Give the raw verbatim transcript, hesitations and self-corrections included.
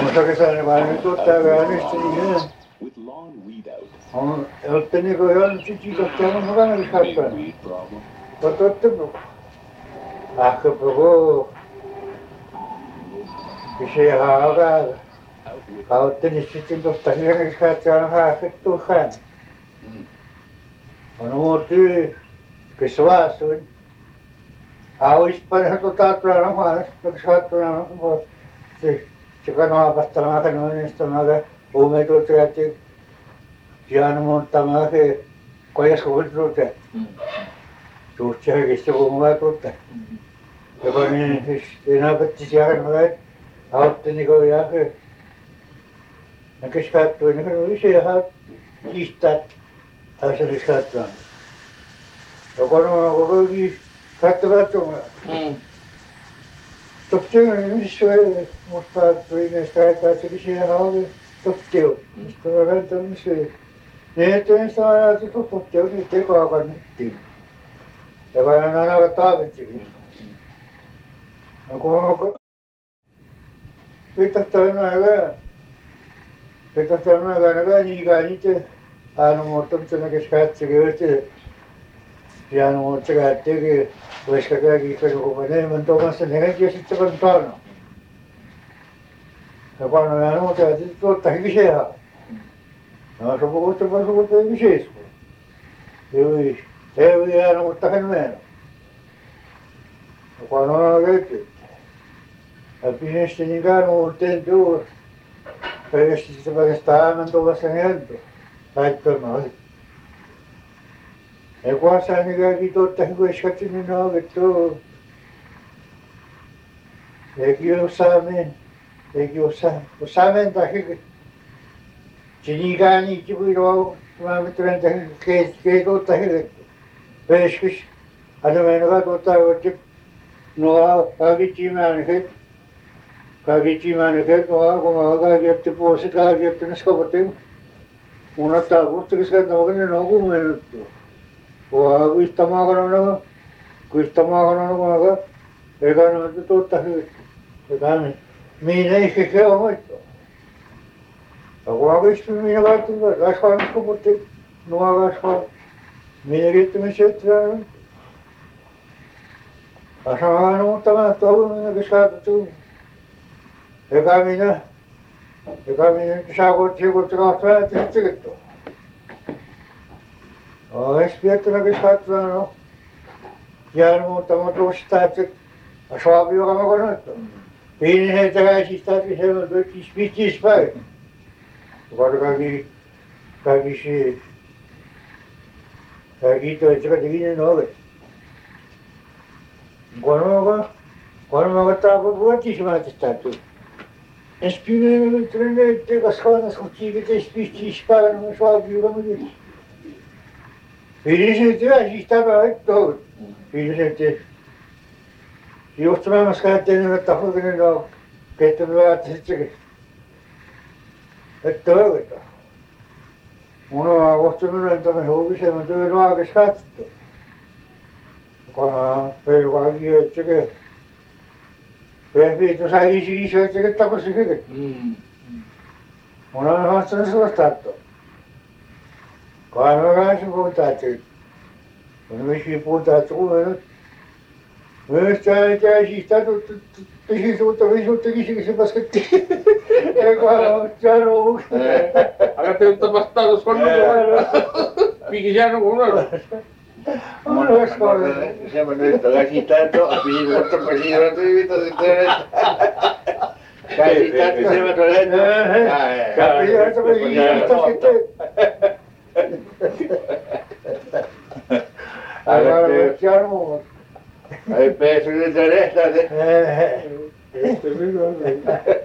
Mutta kesänä vain tuottaa vääristä niin on jotteni kun on sitten tuottaa mukana kasvattaa. Tottemu. Akka puhuu. Kisi haagaa. Kautteni sitten tuottaa siihen kasvattaa haastettu hän. On muutti kisvaasuin. Auispan tuottaa tuolla maassa kasvattaa se se kanavastama kanonistama ume tuotteet Jan monttama ke kojas kuultuute. Tuutse kesti kuuma tuutta. Joka niin siis enäpätti siellä noin autteni kun ja ke näkis kattu niin kuin isä haa kiistää taas katsoa. Joka no koko ki katsomaan. Toptiu, missä musta viimeistä aikaa se siellä oli toptiu. Mistä mä vältän missä. Ne ettei sitä ajateltu toptiu, niin tekoa kannettiin. Ja kai on aina taavettiin. No kun on pitättävä näin. Pitättävä näin vähän niinkään niitä aina muuttamista näkis katsokin yhtä. Pian muuta käyttökin, voisiko käykin kun enemmän tuomassa neljä sitten kun taana. Ja kun on aina muuta käytetty tuottaa kisää. No se puhutaan vaan suuteen kiseistä. Ei, ei aina muuta hän mennä. Ja kun on aina käytetty. Ja pienesti niinkään muuteen tuo. Päivästi sitten vaikka aivan tuomassa hentoa. Laittamaan. Ja kun saa niinkäänkin tuottaa hyväskatti niin naavettu. Eikin osaa mennä. Eikin osaa. Osaa mennä. Se niinkään niitä voi olla. Mä mittelen tähän kei tuottaa hyväkki. Peskys. Aina mennä tuottaa hyväkki. No kaikki mäännöket. Kaikki mäännöket. No kun mä kaikki jätti puoliset kaikki jätti ne skopatiin. Mun ottaa kustakin skäntämäkin niin on kuumennuttu. Wah, kuista maakanon, kuista maakanon maaka, eikä noita tuottaa hyvin. Eikä minä ei se on hoitoa. Ja kun kuista minä laittaa, kasvaa nyt kuputti, nuo kasvaa. Minä kiittämään syöttää. Kasvaa aina muuttamaan, että on minäkin saatettu. Eikä minä, eikä minä saa kotiin, kun te kahta vähätti sitten kettua. Ois viettämäkin katsoa, no. Jään muuttama tuosta, että saapi joka mä konottu. Piinin heitä käsistä, että se on tuotis pittis päin. Kun kaikki, kaikki se, kaikki toitsaka tekinen ovet. Kun mä, kun mä kattaa vuotismaatista tuli. Es piinen treeneette, kas kannas kun tiivites pittis päin, mä saapi joka mä tuli. Piiriset työsistä tämä ettoo. Piiriset juhtumaamassa käyttäen että hoikinen on kettämään vaatteet. Että oikeeta. Mun on kohtunut lentämään huukisemman työn vaakes katto. Kunhan peil kaikki ettekö. Pehmiit sai isi iso ettekö takosi hyket. Mun on haastanut sellaista tahtoa. Kai mä kanssa puhutaan, että kun missä puhutaan, että kuule, myös täällä käsistä pisisuutta visuutta kisikin se pasketti. Eikä ole sanoo. Aga te vastaan, jos on pikisään unohdu. Unohdu. Semmoinen yhtä käsistä, että pisisuutta pisisuutta visuutta. Käsistä, että se on lennä. Käsistä, että sitten. Älä ole jarmuun. Ei päässyt niitä lehtäitä. Ei, ei.